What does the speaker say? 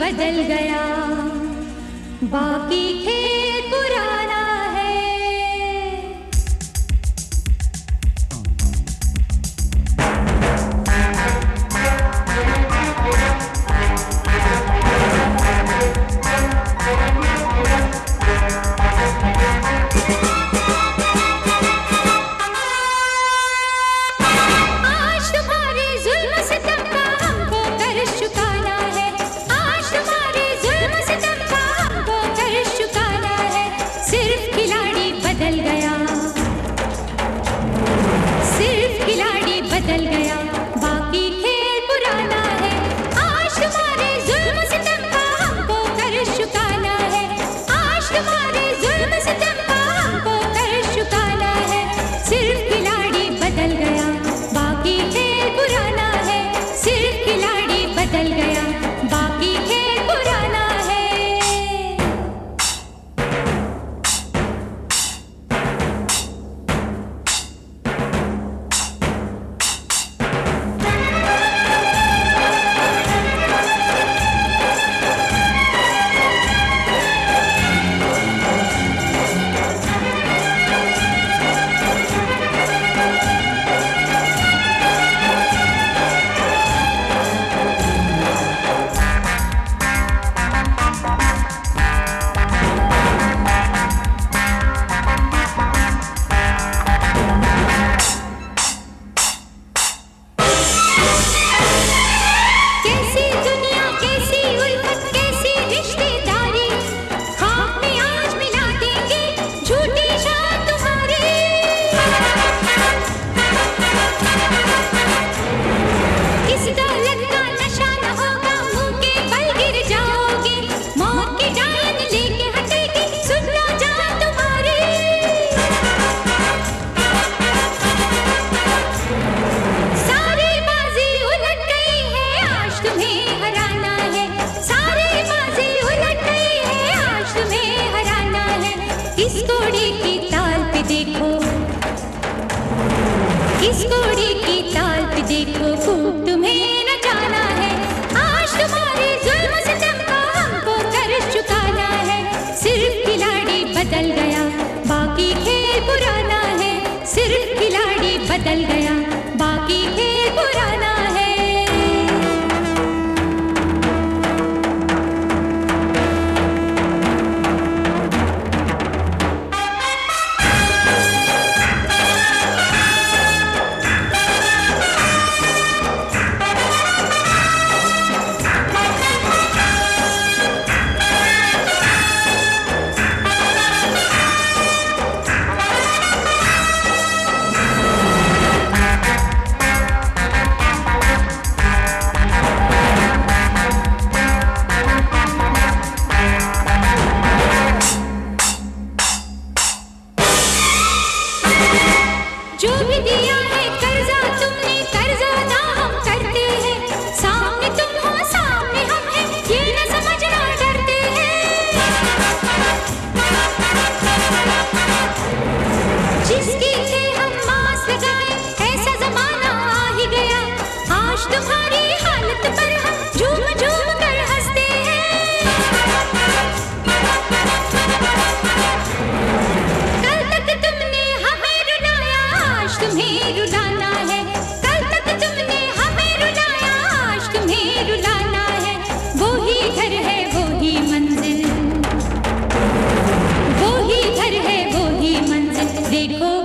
बदल गया, बाकी खेल पुराना है। आज तुम्हारे जुल्म सितम का हमको कर्ज चुकाना है, आज तुम्हारे जुल्म सितम का हमको कर्ज चुकाना है। सिर्फ खिलाड़ी बदल गया, सिर्फ खिलाड़ी बदल गया, बाकी खेल पुराना है। आज तुम्हारे जुल्म सितम का हमको कर्ज चुकाना है, आज तुम्हारे जुल्म सितम का हमको कर्ज चुकाना है। सिर्फ खिलाड़ी बदल गया, बाकी खेल पुराना है। सिर्फ खिलाड़ी बदल गया, बाकी खेल पुराना है। कैसी दुनिया, कैसी उल्फत, कैसी रिश्तेदारी, खाक में आज मिला देंगे झूठी शान तुम्हारी। इस दौलत का नशा न होगा, मुंह के बल गिर जाओगे, मौत की डायन लेके हटेगी सुन लो जान तुम्हारी। सारी बाजी उलट गई है, आज तुम्हें हराना है, सारी बाजी उलट गई है, आज तुम्हें हराना है। इस घोड़े की ताल पे देखो, इस घोड़े की ताल पे देखो, खूब तुम्हें नचाना है। आज तुम्हारे जुल्म सितम का हमको कर्ज चुकाना है। सिर्फ खिलाड़ी बदल गया, बाकी खेल पुराना है। सिर्फ खिलाड़ी बदल गया, बाकी खेल पुराना है। जो भी दिया है कर्जा तुमने, कर्जा अदा हम करते हैं। सामने तुम हो, सामने हम हैं, ये न समझना डरते हैं। जिसकी थे हम मास लगाए, ऐसा जमाना आ ही गया। आज तुम्हारी हालत पर हम झूम झूम कर हंसते हैं। कल तक तुमने हमें रुलाया, आज तुम्हें रुलाना है। कल तक तुमने हमें रुलाया, आज तुम्हें रुलाना है। वो ही घर है, वो ही मंजिल, वो ही घर है, वो ही मंजिल, देखो